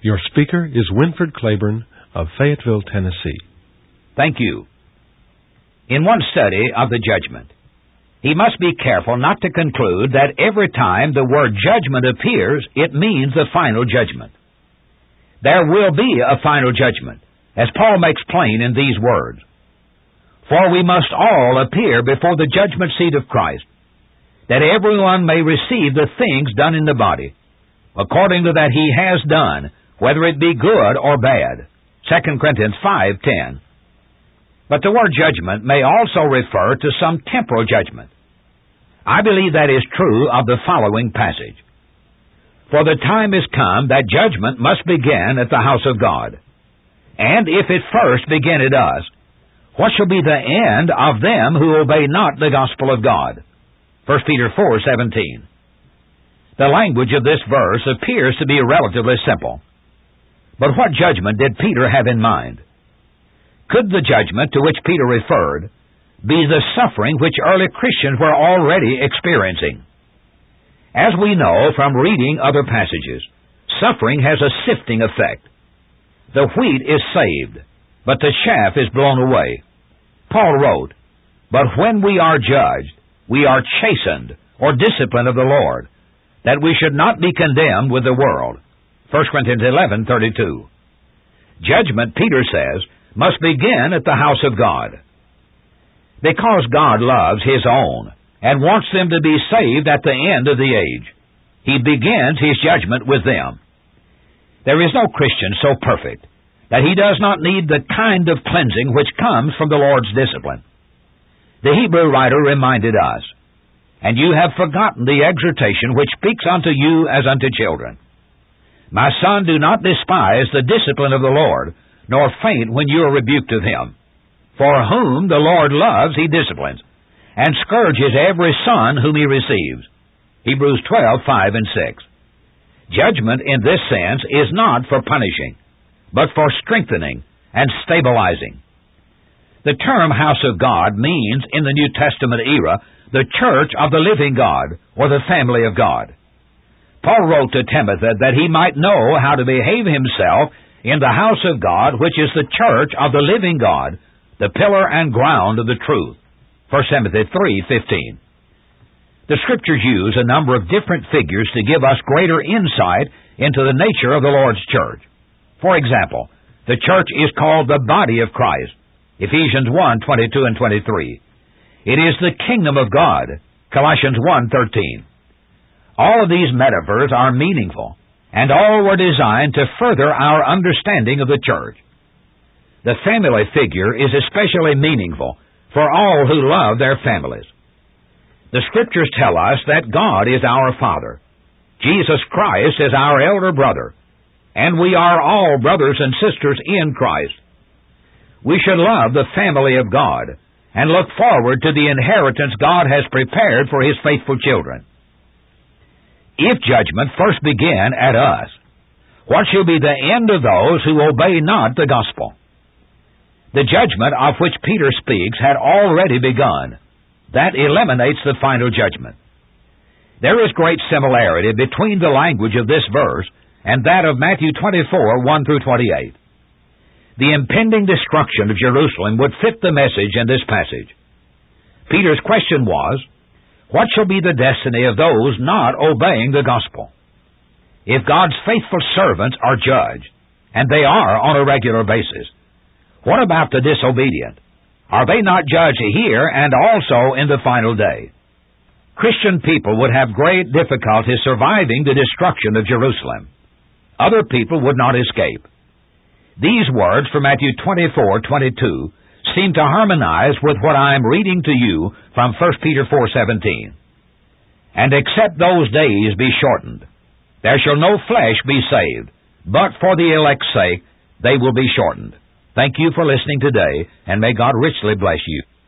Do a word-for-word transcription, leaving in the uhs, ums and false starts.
Your speaker is Winford Claiborne of Fayetteville, Tennessee. Thank you. In one study of the judgment, he must be careful not to conclude that every time the word judgment appears, it means the final judgment. There will be a final judgment, as Paul makes plain in these words. For we must all appear before the judgment seat of Christ, that everyone may receive the things done in the body, according to that he has done, whether it be good or bad. Second Corinthians five ten. But the word judgment may also refer to some temporal judgment. I believe that is true of the following passage. For the time is come that judgment must begin at the house of God. And if it first begin at us, what shall be the end of them who obey not the gospel of God? First Peter four seventeen. The language of this verse appears to be relatively simple. But what judgment did Peter have in mind? Could the judgment to which Peter referred be the suffering which early Christians were already experiencing? As we know from reading other passages, suffering has a sifting effect. The wheat is saved, but the chaff is blown away. Paul wrote, But when we are judged, we are chastened, or disciplined of the Lord, that we should not be condemned with the world. First Corinthians eleven thirty-two. Judgment, Peter says, must begin at the house of God. Because God loves His own and wants them to be saved at the end of the age, He begins His judgment with them. There is no Christian so perfect that he does not need the kind of cleansing which comes from the Lord's discipline. The Hebrew writer reminded us, And you have forgotten the exhortation which speaks unto you as unto children. My son, do not despise the discipline of the Lord, nor faint when you are rebuked of Him. For whom the Lord loves, He disciplines, and scourges every son whom He receives. Hebrews twelve five and six. Judgment in this sense is not for punishing, but for strengthening and stabilizing. The term house of God means, in the New Testament era, the church of the living God, or the family of God. Paul wrote to Timothy that he might know how to behave himself in the house of God, which is the church of the living God, the pillar and ground of the truth. First Timothy three fifteen. The Scriptures use a number of different figures to give us greater insight into the nature of the Lord's church. For example, the church is called the body of Christ, Ephesians one twenty-two and twenty-three. It is the kingdom of God, Colossians one thirteen. All of these metaphors are meaningful, and all were designed to further our understanding of the church. The family figure is especially meaningful for all who love their families. The Scriptures tell us that God is our Father. Jesus Christ is our elder brother, and we are all brothers and sisters in Christ. We should love the family of God and look forward to the inheritance God has prepared for His faithful children. If judgment first began at us, what shall be the end of those who obey not the gospel? The judgment of which Peter speaks had already begun. That eliminates the final judgment. There is great similarity between the language of this verse and that of Matthew twenty-four one through twenty-eight. The impending destruction of Jerusalem would fit the message in this passage. Peter's question was, What shall be the destiny of those not obeying the gospel? If God's faithful servants are judged, and they are on a regular basis, what about the disobedient? Are they not judged here and also in the final day? Christian people would have great difficulty surviving the destruction of Jerusalem. Other people would not escape. These words from Matthew twenty-four twenty-two seem to harmonize with what I am reading to you from First Peter four seventeen. And except those days be shortened, there shall no flesh be saved, but for the elect's sake they will be shortened. Thank you for listening today, and may God richly bless you.